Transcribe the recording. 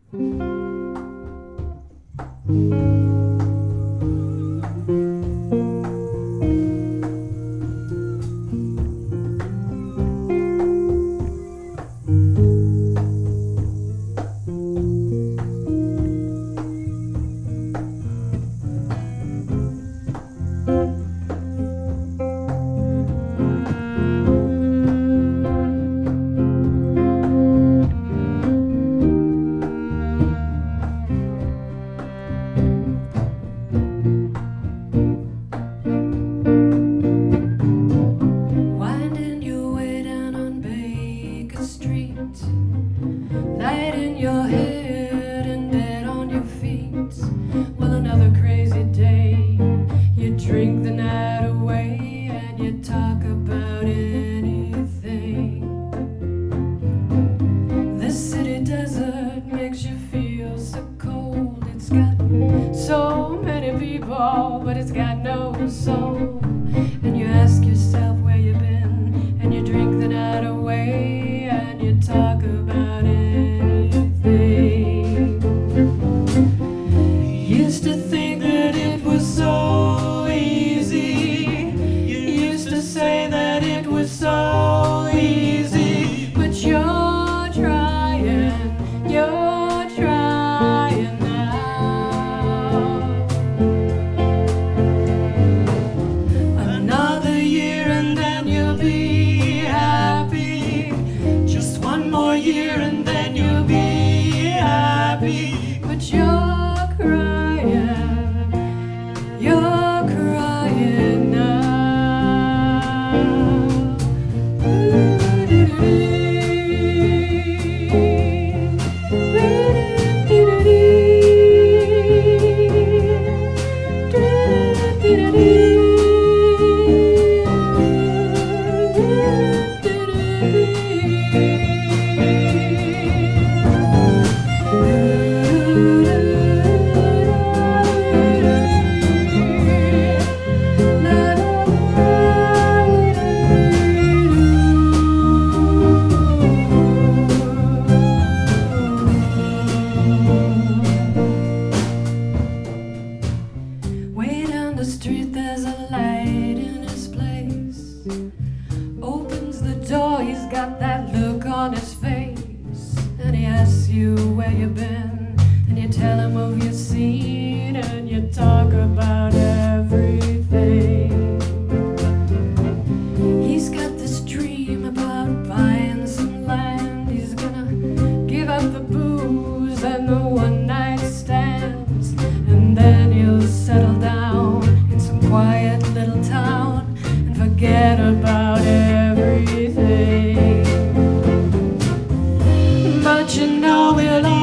Winding your way down on Baker Street, light in your head and dead on your feet. Well, another crazy day. You drink the night away and you talk about anything. This city desert makes you feel so cold. It's got so many people, but it's got no soul. And you ask yourself where you've been, and you drink the night away, and you talk about anything. Used to think that it was so easy. You used to say that it was so easy, but you're trying now. Another year and then you'll be happy. Just one more year and then you'll be happy. But you're crying Way down the street there's a light in his place. Opens the door, he's got that look on his face. And he asks you where you've been, and you tell him of your scene, and you talk about everything. He's got this dream about buying some land. He's gonna give up the booze and the one-night stands, and then he'll settle down in some quiet little town and forget about everything. But you know we'll